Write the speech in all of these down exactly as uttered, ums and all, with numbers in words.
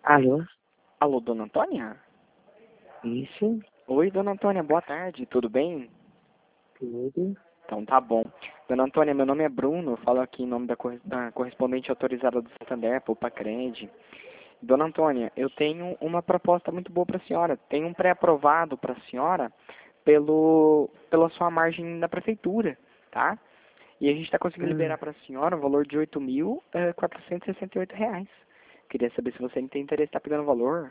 Alô? Alô, dona Antônia? Isso, Oi, dona Antônia, boa tarde, tudo bem? tudo. Então tá bom. Dona Antônia, meu nome é Bruno, eu falo aqui em nome da, cor- da correspondente autorizada do Santander, Poupa Cred. Dona Antônia, eu tenho uma proposta muito boa para a senhora. Tem um pré-aprovado para a senhora pelo, pela sua margem da prefeitura, tá? E a gente está conseguindo Hum, liberar para a senhora o valor de oito mil quatrocentos e sessenta e oito reais. Queria saber se você tem interesse em estar pegando o valor.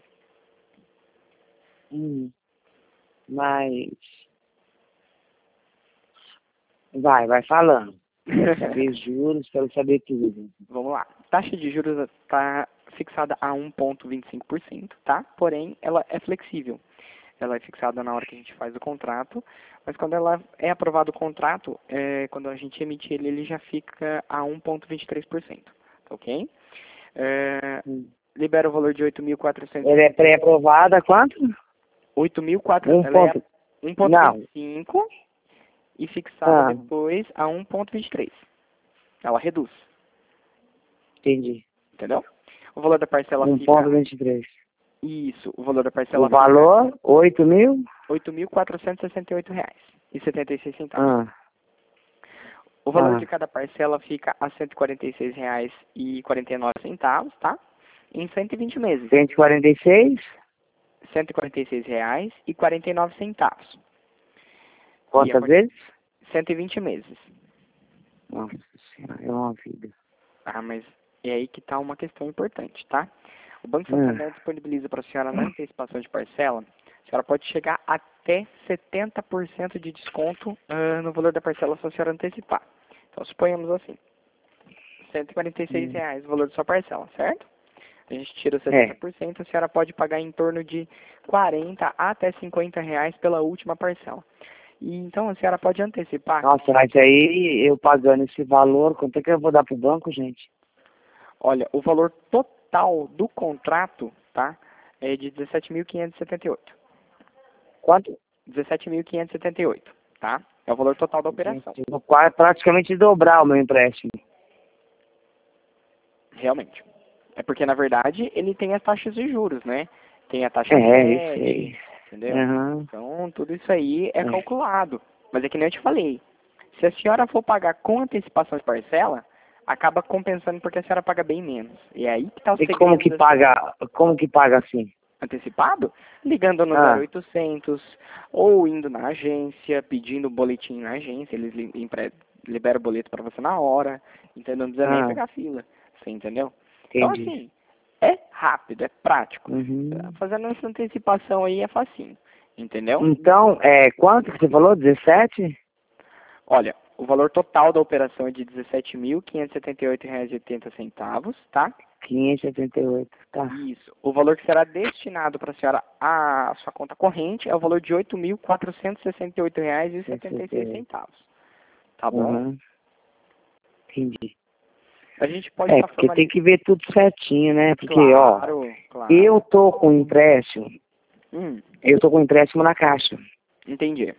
hum, mas... Vai, vai falando. Quero saber juros, quero saber tudo. Vamos lá. Taxa de juros está fixada a um vírgula vinte e cinco por cento, tá? Porém, ela é flexível. Ela é fixada na hora que a gente faz o contrato, mas quando ela é aprovado o contrato, é, quando a gente emite ele, ele já fica a um vírgula vinte e três por cento, tá ok? É, Hum. libera o valor de oito mil quatrocentos. Ele é pré-aprovada quanto? oito mil e quatrocentos. Um Ela é ponto... um vírgula Não. vinte e cinco e fixada Ah, depois a um vírgula vinte e três. Ela reduz, entendi. entendeu? O valor da parcela Um fica... ponto vinte e três. Isso, o valor da O parcela fica valor, oito mil? oito mil quatrocentos e sessenta e oito reais e setenta e seis centavos. Ah, O valor ah. de cada parcela fica a cento e quarenta e seis reais e quarenta e nove centavos, tá? Em cento e vinte meses. cento e quarenta e seis? cento e quarenta e seis reais e quarenta e nove centavos. E a Quantas par- vezes? cento e vinte meses. Nossa senhora, é uma vida. Ah, mas é aí que está uma questão importante, tá? O Banco Ah, Santander disponibiliza para a senhora na antecipação de parcela, a senhora pode chegar até setenta por cento de desconto ah, no valor da parcela se a senhora antecipar. Então, suponhamos assim, cento e quarenta e seis hum. reais o valor da sua parcela, certo? A gente tira os setenta É. por cento, a senhora pode pagar em torno de quarenta até cinquenta reais pela última parcela. E então a senhora pode antecipar. Nossa, mas aí eu pagando esse valor, quanto é que eu vou dar pro banco, gente? Olha, o valor total do contrato, tá? É de dezessete mil quinhentos e setenta e oito. Quanto? dezessete mil quinhentos e setenta e oito, tá? É o valor total da operação. Eu vou quase praticamente dobrar o meu empréstimo. Realmente. É porque, na verdade, ele tem as taxas de juros, né? Tem a taxa É, eu sede, sei. entendeu? Aham. Então, tudo isso aí é É. calculado. Mas é que nem eu te falei. Se a senhora for pagar com antecipação de parcela, acaba compensando porque a senhora paga bem menos. E é aí que está o E como segredo que da senhora. paga, como que paga assim? Antecipado? Ligando no Ah, zero oitocentos ou indo na agência, pedindo o boletim na agência, eles li- empre- liberam o boleto para você na hora, entendeu? Não precisa nem ah, pegar fila, você entendeu? Então, entendi. assim, é rápido, é prático. Uhum. Fazendo essa antecipação aí é facinho, entendeu? Então, é, quanto que você falou? dezessete? Olha, o valor total da operação é de dezessete mil quinhentos e setenta e oito reais e oitenta centavos, tá? quinhentos e setenta e oito, tá. Isso. O valor que será destinado para a senhora à sua conta corrente é o valor de oito mil quatrocentos e sessenta e oito reais e setenta e seis sessenta e oito. centavos. Tá bom? Uhum. Entendi. A gente pode É, estar porque tem formalizando. que ver tudo certinho, né? Porque, ó, Claro, claro. eu tô com empréstimo, Hum, eu tô com empréstimo na Caixa, entendi.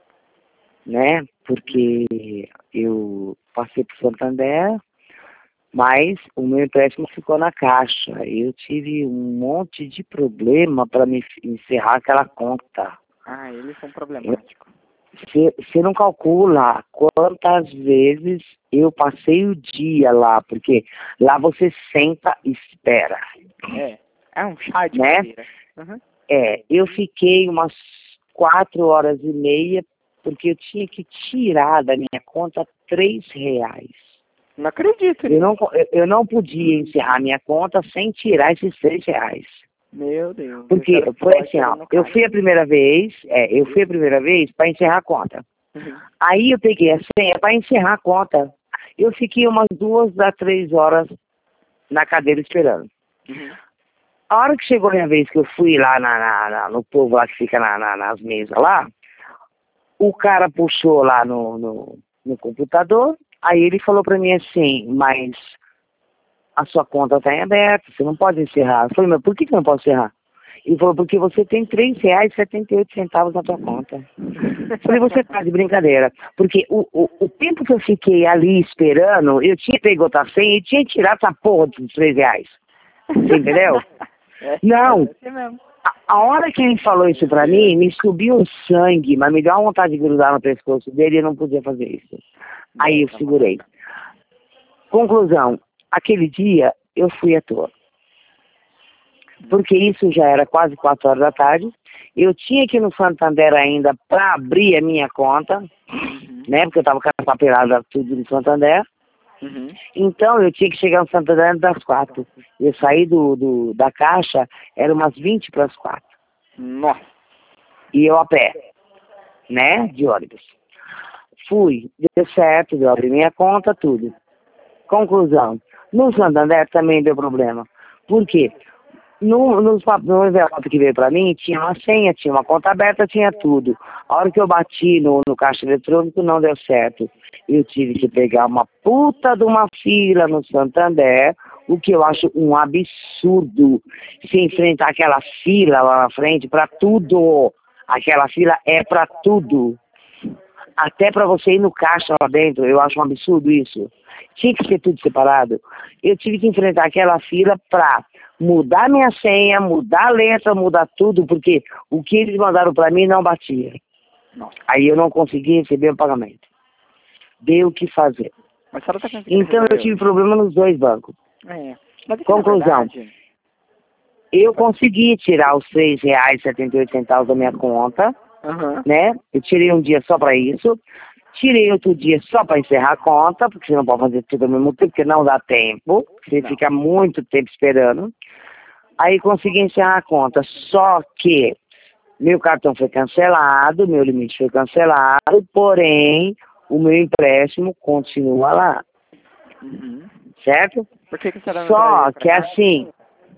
né? Porque eu passei pro Santander, mas o meu empréstimo ficou na Caixa. Eu tive um monte de problema para me encerrar aquela conta. Ah, eles são problemáticos. Você não calcula quantas vezes eu passei o dia lá, porque lá você senta e espera, É, é um chá de né? cadeira. Uhum. É, eu fiquei umas quatro horas e meia, porque eu tinha que tirar da minha conta três reais. Não acredito Eu nisso. não, eu eu não podia encerrar minha conta sem tirar esses três reais. Meu Deus. E a Porque senhora ficou foi lá assim, ó, esperando o eu caixa. fui a primeira vez, é, eu fui a primeira vez para encerrar a conta. Uhum. Aí eu peguei a senha para encerrar a conta. Eu fiquei umas duas a três horas na cadeira esperando. Uhum. A hora que chegou a minha vez que eu fui lá na, na- na- no povo lá que fica na- na- nas mesas lá, o cara puxou lá no, no, no computador, aí ele falou para mim assim, mas a sua conta está em aberto, você não pode encerrar. Eu falei, mas por que, que eu não posso encerrar? Ele falou, porque você tem três reais e setenta e oito centavos na sua conta. Eu falei, você tá de brincadeira. Porque o, o, o tempo que eu fiquei ali esperando, eu tinha pego outra senha e tinha tirado essa porra dos três reais. Você entendeu? É, Não. é assim mesmo. A, a hora que ele falou isso pra mim, me subiu um sangue, mas me deu uma vontade de grudar no pescoço dele e eu não podia fazer isso. Aí eu segurei. Conclusão, aquele dia eu fui à toa. Porque isso já era quase quatro horas da tarde. Eu tinha que ir no Santander ainda para abrir a minha conta, Uhum. né? Porque eu estava com a papelada tudo no Santander. Uhum. Então eu tinha que chegar no Santander antes das quatro. Eu saí do, do, da caixa, era umas vinte para as quatro. Nossa. E eu a pé, né? De ônibus. Fui, deu certo, eu abri minha conta, tudo. Conclusão, no Santander também deu problema. Por quê? No, no, no envelope que veio pra mim, tinha uma senha, tinha uma conta aberta, tinha tudo. A hora que eu bati no, no caixa eletrônico, não deu certo. Eu tive que pegar uma puta de uma fila no Santander, o que eu acho um absurdo. Se enfrentar aquela fila lá na frente pra tudo. Aquela fila é pra tudo. Até pra você ir no caixa lá dentro, eu acho um absurdo isso. Tinha que ser tudo separado. Eu tive que enfrentar aquela fila pra mudar minha senha, mudar a letra, mudar tudo, porque o que eles mandaram pra mim não batia. Nossa. Aí eu não consegui receber o pagamento. Deu o que fazer. Mas a senhora tá conseguindo Então eu resolver tive hoje? problema nos dois bancos. É. Mas é que, na Conclusão. verdade, Eu consegui tirar os três reais e setenta e oito centavos da minha conta, Aham. né? Eu tirei um dia só pra isso. Tirei outro dia só para encerrar a conta, porque você não pode fazer tudo ao mesmo tempo, porque não dá tempo. Você Não. fica muito tempo esperando. Aí consegui encerrar a conta. Só que meu cartão foi cancelado, meu limite foi cancelado, porém o meu empréstimo continua lá. Uhum. Certo? Por que que a senhora não Só traz pra que cá? assim,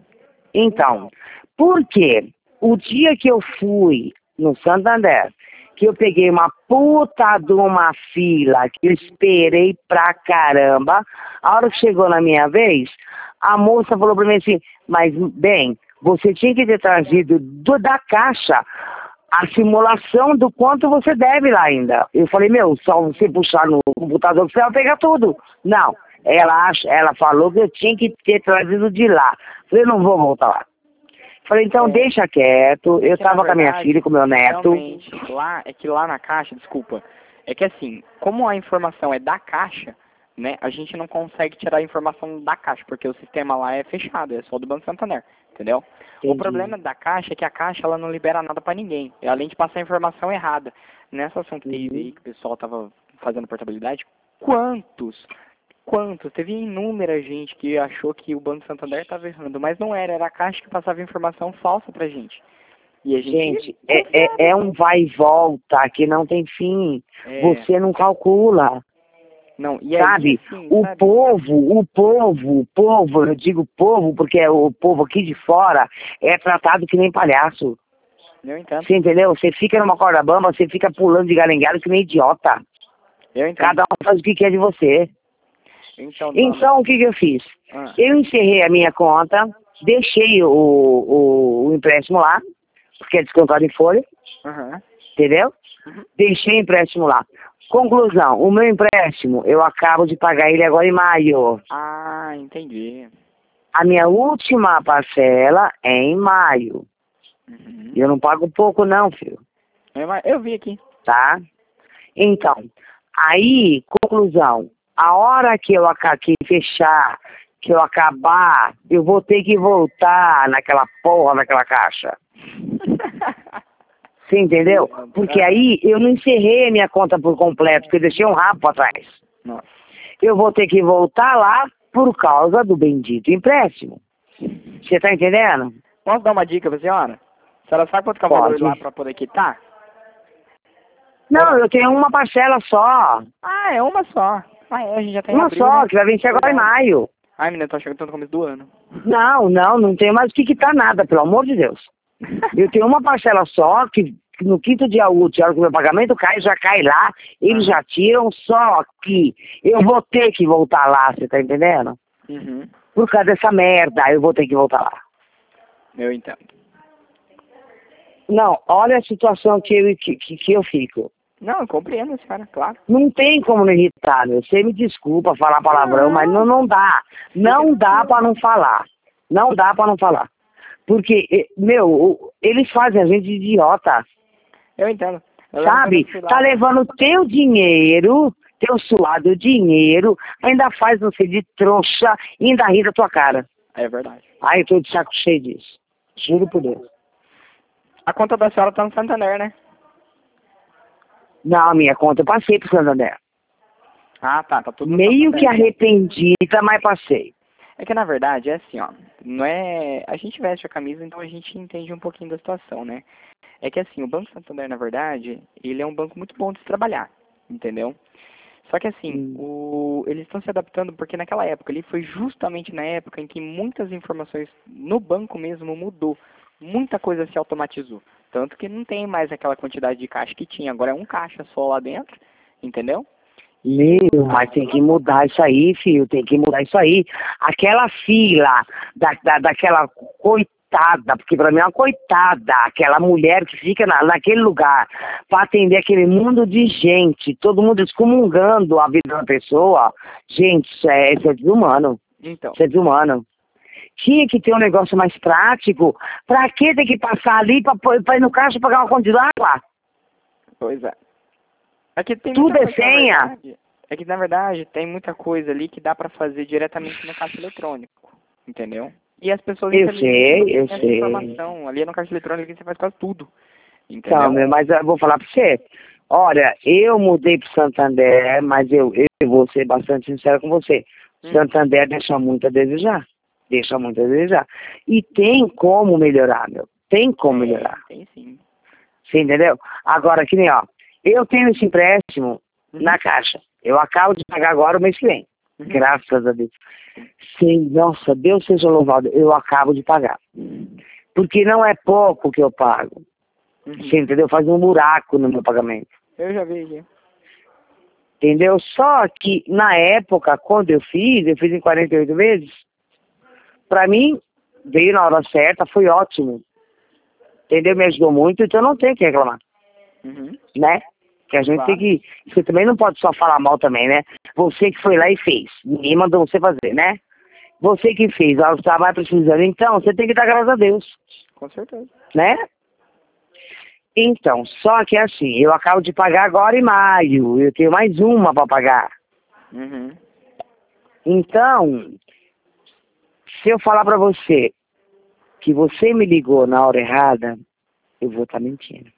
então, porque o dia que eu fui no Santander, que eu peguei uma puta de uma fila, que eu esperei pra caramba, a hora que chegou na minha vez, a moça falou pra mim assim, mas bem, você tinha que ter trazido do, da caixa a simulação do quanto você deve lá ainda. Eu falei, meu, só você puxar no computador que você vai pegar tudo. Não, ela, acha, ela falou que eu tinha que ter trazido de lá. Eu falei, não vou voltar lá. Falei, então É. deixa quieto, eu Que, na tava com a minha verdade, filha, com o meu neto. Realmente, lá, é que lá na caixa, desculpa, é que assim, como a informação é da caixa, né, a gente não consegue tirar a informação da caixa, porque o sistema lá é fechado, é só do Banco Santander, entendeu? Entendi. O problema da caixa é que a caixa ela não libera nada pra ninguém, além de passar a informação errada. Nessa ação que teve Uhum. aí, que o pessoal tava fazendo portabilidade, quantos Quantos? Teve inúmera gente que achou que o Banco Santander estava errando, mas não era, era a Caixa que passava informação falsa pra gente. E a gente... Gente, é, é, é um vai e volta que não tem fim. É. Você não calcula. Não, e Sabe? aí, assim, O sabe? povo, o povo, o povo, eu digo povo porque o povo aqui de fora é tratado que nem palhaço. Eu entendo. Você entendeu? Você fica numa corda bamba, você fica pulando de galho em galho que nem idiota. Eu entendo. Cada um faz o que quer de você. Então, dona- Então, o que, que eu fiz? Ah, Eu encerrei a minha conta, deixei o, o, o empréstimo lá, porque é descontado em folha, aham. entendeu? Uhum. Deixei o empréstimo lá. Conclusão, o meu empréstimo, eu acabo de pagar ele agora em maio. Ah, entendi. A minha última parcela é em maio. Uhum. E eu não pago pouco não, filho, Eu, eu vi aqui. tá? Então, aí, conclusão, a hora que eu aca- que fechar, que eu acabar, eu vou ter que voltar naquela porra daquela caixa. Você entendeu? Porque aí eu não encerrei a minha conta por completo, porque eu deixei um rabo pra trás. Nossa. Eu vou ter que voltar lá por causa do bendito empréstimo. Você tá entendendo? Posso dar uma dica pra senhora? A senhora sabe quanto que é o valor Pode. lá pra poder quitar? Não, eu tenho uma parcela só. Ah, é uma só. Ah, é, a gente já tem Uma abril, só, né? que vai vencer agora em maio. Ai, menina, tô chegando no começo do ano. Não, não, não tenho mais o que quitar nada, pelo amor de Deus. Eu tenho uma parcela só, que no quinto dia útil, a hora que o meu pagamento cai, já cai lá, eles Ah. já tiram, só que eu vou ter que voltar lá, você tá entendendo? Uhum. Por causa dessa merda, eu vou ter que voltar lá. Eu entendo. Não, olha a situação que eu, que, que, que eu fico. Não, eu compreendo, senhora, claro. Não tem como me irritar, meu. Você me desculpa falar palavrão, Não. mas não, não dá. Não dá pra não falar. Não dá pra não falar. Porque, eh, meu, o- eles fazem a gente de idiota, Eu entendo. Eu lembro quando sabe? eu fui lá, Tá levando teu dinheiro, teu suado dinheiro, ainda faz você de trouxa e ainda ri da tua cara. é verdade. Ai, eu tô de saco cheio disso. Juro por Deus. A conta da senhora tá no Santander, né? Não, minha conta eu passei pro Santander. Ah, tá, tá tudo no Meio que Santander. arrependida, mas passei. É que na verdade é assim, ó, não é, a gente veste a camisa, então a gente entende um pouquinho da situação, né? É que assim, o Banco Santander, na verdade, ele é um banco muito bom de se trabalhar, entendeu? Só que assim, Hum. o, eles estão se adaptando porque naquela época ali foi justamente na época em que muitas informações no banco mesmo mudou. Muita coisa se automatizou. Tanto que não tem mais aquela quantidade de caixa que tinha. Agora é um caixa só lá dentro, entendeu? Meu, mas tem que mudar isso aí, filho, tem que mudar isso aí. Aquela fila da, da, daquela coitada, porque pra mim é uma coitada, aquela mulher que fica na, naquele lugar pra atender aquele mundo de gente, todo mundo excomungando a vida da pessoa. Gente, isso é, isso é desumano, Então, isso é desumano. Tinha que ter um negócio mais prático. Pra que ter que passar ali pra, pra ir no caixa pagar uma conta de água? pois é. É que tem Tudo muita é coisa, na senha. verdade, é que na verdade tem muita coisa ali que dá pra fazer diretamente no caixa eletrônico, entendeu? E as pessoas Eu infelizmente não sei, eu têm essa sei. informação. Ali no caixa eletrônico você faz quase tudo, Então, entendeu? meu, mas eu vou falar pra você. Olha, eu mudei pro Santander, mas eu, eu vou ser bastante sincero com você. Hum, Santander deixa muito a desejar. Deixa muito a desejar. E tem como melhorar, meu. Tem como tem, melhorar. tem sim. Você entendeu? Agora, que nem, ó. Eu tenho esse empréstimo Uhum, na Caixa. Eu acabo de pagar agora o mês que vem. uhum. Graças a Deus. Sim, nossa, Deus seja louvado. Eu acabo de pagar. Porque não é pouco que eu pago. Uhum. Você entendeu? Faz um buraco no meu pagamento. Eu já vi aqui. Entendeu? Só que na época, quando eu fiz, eu fiz em quarenta e oito vezes, pra mim, veio na hora certa, foi ótimo. Entendeu? Me ajudou muito, então não tem o que reclamar, Uhum. né? Que a gente tem Claro. que. Você também não pode só falar mal também, né? Você que foi lá e fez. Ninguém mandou você fazer, né? Você que fez, ela está mais precisando, então você tem que dar graças a Deus, Com certeza. né? Então, só que assim, eu acabo de pagar agora em maio, eu tenho mais uma para pagar. Uhum. Então, se eu falar pra você que você me ligou na hora errada, eu vou estar mentindo.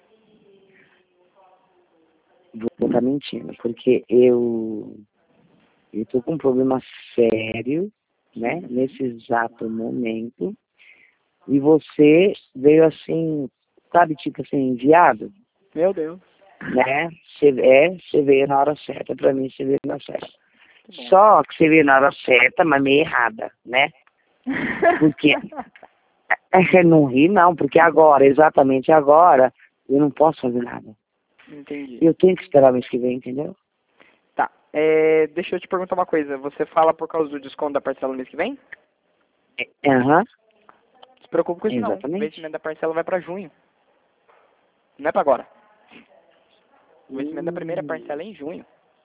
Vou estar mentindo, porque eu eu tô com um problema sério, né, nesse exato momento, e você veio assim, sabe, tipo assim, enviado, Meu Deus. né? Você é, você veio na hora certa, pra mim você veio na hora certa. Que bom. Só que você veio na hora certa, mas meio errada, né? Porque é, não ri não, porque agora, exatamente agora, eu não posso fazer nada. Entendi. Eu tenho que esperar o mês que vem, entendeu? Tá. É, deixa eu te perguntar uma coisa. Você fala por causa do desconto da parcela no mês que vem? É, Aham, Não se preocupe com isso não. O exatamente. vencimento da parcela vai pra junho. Não é pra agora. O vencimento da primeira Hum, parcela é em junho.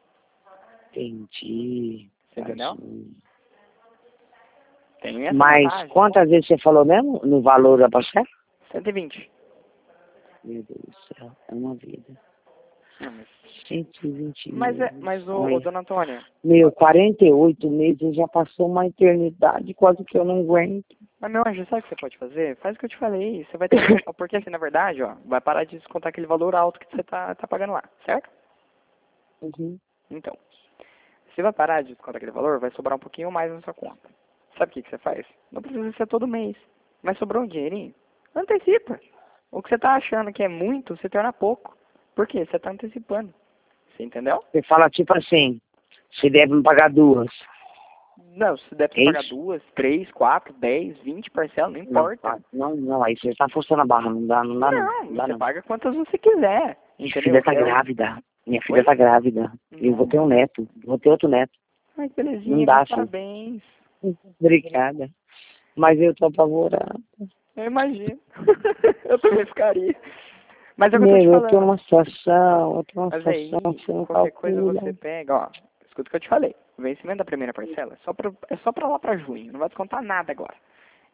entendi. Você entendeu? Assim. Tem essa Mas vantagem. quantas vezes você falou mesmo no valor da parcela? cento e vinte. Meu Deus do céu, é uma vida. Não, mas cento e vinte mas, é, meses. mas ô, ô, Olha, dona Antônia, meu, quarenta e oito meses já passou uma eternidade, quase que eu não aguento. mas meu anjo, sabe o que você pode fazer? Faz o que eu te falei. Você vai ter. Porque assim, na verdade, ó, vai parar de descontar aquele valor alto que você tá, tá pagando lá, certo? Uhum. Então, se vai parar de descontar aquele valor, vai sobrar um pouquinho mais na sua conta. Sabe o que, que você faz? Não precisa ser todo mês. Mas sobrou um dinheirinho? Antecipa. O que você tá achando que é muito, se torna pouco. Por quê? Você tá antecipando. Você entendeu? Você fala tipo assim, você deve me pagar duas. Não, se der pra É pagar isso? duas, três, quatro, dez, vinte parcelas, não Não, importa. ah, não, não, aí você tá forçando a barra, não dá, não dá não, Não, não dá você não. paga quantas você quiser. Minha Entendeu? filha tá É o... grávida, minha filha Oi? tá grávida, eu vou ter um Nossa. neto, vou ter outro neto, Ai, que não belezinha, dá, meus filho. parabéns. Obrigada, mas eu tô apavorada. Eu imagino. Eu também ficaria. Mas é o que eu tô te Meu, eu tô falando. numa situação, eu tô numa Mas situação aí, que você não qualquer coisa calcula. você pega, ó. Escuta o que eu te falei. O vencimento da primeira parcela é só pra, é só pra lá pra junho. Não vai descontar nada agora.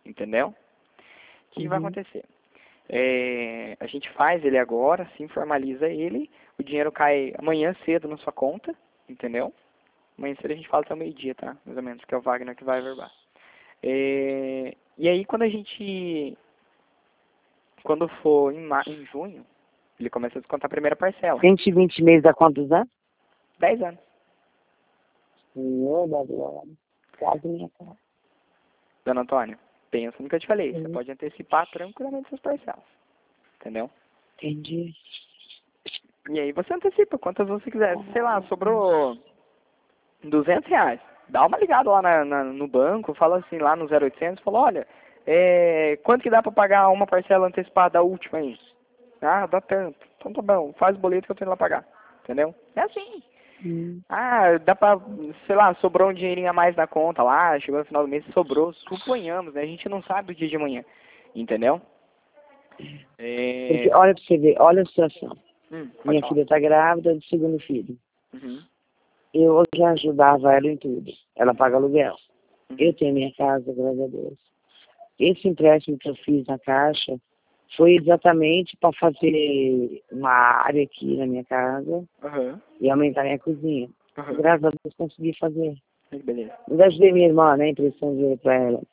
entendeu? O que, que vai Uhum. acontecer? É, a gente faz ele agora, assim, formaliza ele, o dinheiro cai amanhã cedo na sua conta, entendeu? Amanhã cedo a gente fala até o meio-dia, tá? Mais ou menos, que é o Wagner que vai averbar. É, e aí quando a gente, quando for em, ma em junho, ele começa a descontar a primeira parcela. cento e vinte meses dá quantos anos? dez anos. Senhor da glória. Quase minha cara. Dona Antônia, pensa no que eu te falei. Você Uhum. pode antecipar tranquilamente suas parcelas. Entendeu? Entendi. E aí você antecipa quantas você quiser. Sei lá, sobrou duzentos reais. Dá uma ligada lá na, na, no banco, fala assim lá no zero oitocentos, fala, olha, é, quanto que dá pra pagar uma parcela antecipada da última aí? Ah, dá tanto. Então tá bom, faz o boleto que eu tô indo lá pagar. Entendeu? É assim. Hum. Ah, dá pra, sei lá, sobrou um dinheirinho a mais na conta lá, chegou no final do mês, sobrou, suponhamos, né? A gente não sabe o dia de amanhã. Entendeu? É... Porque olha pra você ver, olha a situação. Hum, pode Minha falar. filha tá grávida do segundo filho. Uhum. Eu já ajudava ela em tudo. Ela paga aluguel. Uhum. Eu tenho minha casa, graças a Deus. Esse empréstimo que eu fiz na Caixa foi exatamente para fazer uma área aqui na minha casa Uhum. e aumentar minha cozinha. Uhum. Graças a Deus consegui fazer. Que beleza. Eu ajudei minha irmã, né? Impressão de dinheiro para ela.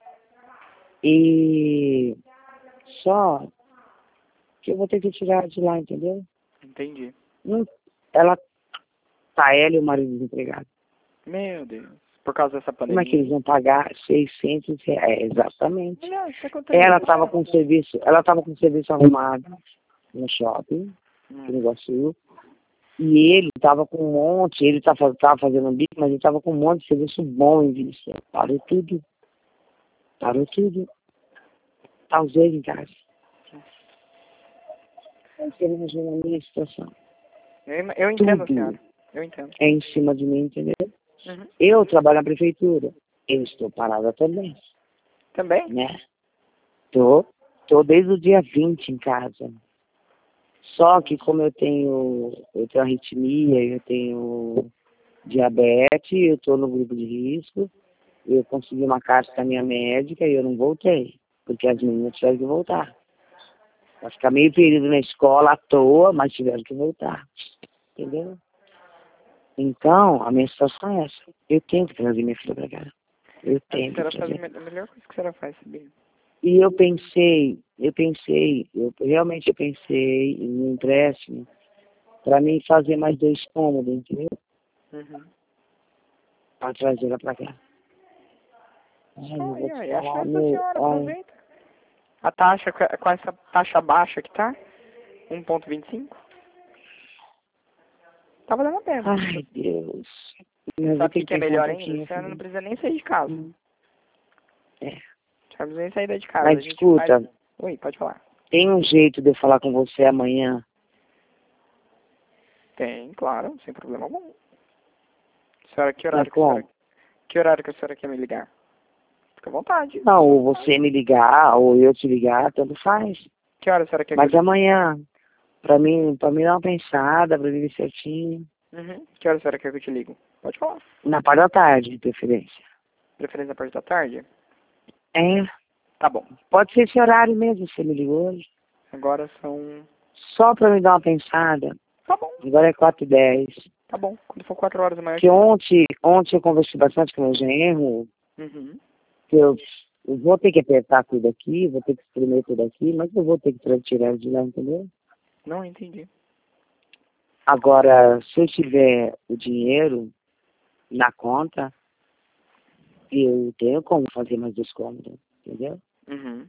E só que eu vou ter que tirar de lá, entendeu? Entendi. Não, ela tá ela e o marido desempregado. Meu Deus. Por causa dessa Como é que eles pandemia. vão pagar seiscentos reais? É, exatamente. Melhor, você conta Ela isso. estava com serviço, ela estava com serviço arrumado no shopping, aqui no Hum. Iguaçu, e ele estava com um monte, ele estava fazendo um bico, mas ele estava com um monte de serviço bom em vista. Parou tudo. Parou tudo. Tá os dois em casa. Você imagina a minha situação. Eu, eu entendo, Tudo senhora. Eu entendo. é em cima de mim, entendeu? Uhum. Eu trabalho na prefeitura. Eu estou parada também, Também? né? Tô, tô desde o dia vinte em casa. Só que como eu tenho, eu tenho arritmia, eu tenho diabetes, eu estou no grupo de risco, eu consegui uma carta com a minha médica e eu não voltei, porque as meninas tiveram que voltar. Vai ficar meio período na escola à toa, mas tiveram que voltar. Entendeu? Então, a minha situação é essa. Eu tenho que trazer minha filha para cá. Eu A tenho que senhora faz a trazer. me- a melhor coisa que a senhora faz, sabia? E eu pensei, eu pensei, eu realmente eu pensei em um empréstimo para mim fazer mais dois cômodos, entendeu? Uhum. Para trazer ela para cá. Ai, eu Ai, vou te ai, a falar, chance da meu, senhora, ai, aproveita. A taxa, com com essa taxa baixa que tá, um ponto vinte e cinco, tá valendo a pena. ai, Deus. E Eu sabe vou o que, ter que que é pensar um melhor ainda? A pouquinho, senhora não filho. precisa nem sair de casa. Hum, É. A senhora não precisa nem sair de casa. A Mas gente faz... escuta, Oi, pode falar. tem um jeito de eu falar com você amanhã? Tem, claro, sem problema algum. Senhora, que Tem horário que a senhora, como? que horário que a senhora quer me ligar? Fica à vontade. Não, ou você me ligar, ou eu te ligar, tanto faz. Que hora a senhora quer que eu Mas ligue? amanhã, pra mim, pra mim dar uma pensada, pra mim ver certinho. Uhum. Que hora a senhora quer que eu te ligo? Pode falar. Na parte da tarde, de preferência. Preferência a parte da tarde? É, Tá bom. pode ser esse horário mesmo, você me ligou hoje. Agora são... Só pra me dar uma pensada. Tá bom, Agora é quatro e dez. tá bom. Quando for quatro horas da manhã eu te Que ligo. ontem, ontem eu conversei bastante com o meu genro, Uhum. que eu, eu vou ter que apertar tudo aqui, vou ter que espremer tudo aqui, mas eu vou ter que tra- tirar de lá, entendeu? Não entendi. Agora, se eu tiver o dinheiro na conta, eu tenho como fazer mais dois cômodos, entendeu? Uhum.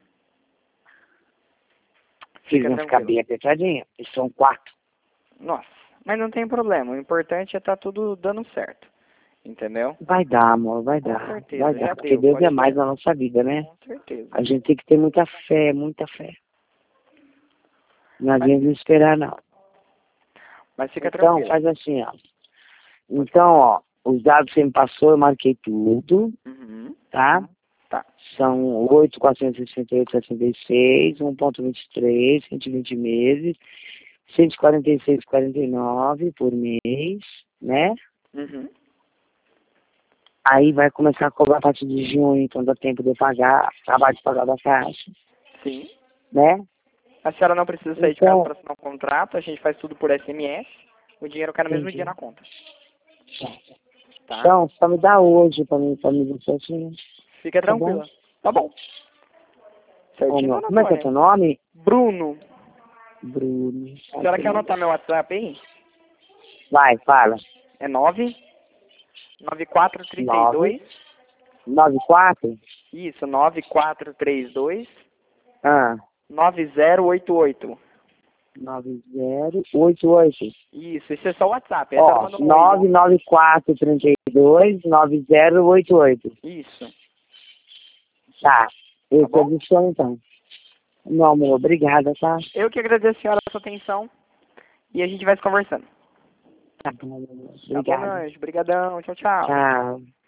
Eles Fica vão ficar tranquilo. bem apertadinhos, eles são quatro. Nossa, mas não tem problema. O importante é estar tudo dando certo. Entendeu? Vai dar, amor, vai Com dar, vai certeza, já dar, porque deu. Deus Pode é mais ter. na nossa vida, né? Com certeza. A gente tem que ter muita fé, muita fé. Não Mas, adianta esperar, não. mas fica Então, tranquilo. faz assim, ó. Então, ó, os dados que você me passou, eu marquei tudo, Uhum. tá? Tá. São oito, quatrocentos e sessenta e oito, setenta e seis, um ponto vinte e três, cento e vinte meses, cento e quarenta e seis, quarenta e nove por mês, né? Uhum. Aí vai começar a cobrar a partir de junho, então dá tempo de eu pagar, acabar de pagar da caixa, Sim. né? A senhora não precisa sair de casa Então, para assinar o contrato, a gente faz tudo por S M S, o dinheiro cai no mesmo entendi. dia na conta. Tá? Então, só me dá hoje pra mim, pra mim ver certinho. Fica Tá bom? tranquila. Tá bom. Ô, Certinho, meu, dona como é que é Antônia? teu nome? Bruno, Bruno. a senhora quer anotar meu WhatsApp aí? Vai, fala. É nove nove quatro três Nove, dois. nove, quatro? Isso, nove quatro três dois Ah, nove zero oito oito. nove zero oito oito. Isso, isso é só o WhatsApp. Essa ela Ó, mandou um oi, nove viu? nove quatro três dois nove zero oito oito. Isso. Tá, eu Tá te bom? adiciono então. Meu amor, obrigada, tá? Eu que agradeço a senhora a sua atenção e a gente vai se conversando. Tá bom, meu amor. Tá bom, Obrigada. meu anjo? Obrigadão. Tchau, tchau. Tchau.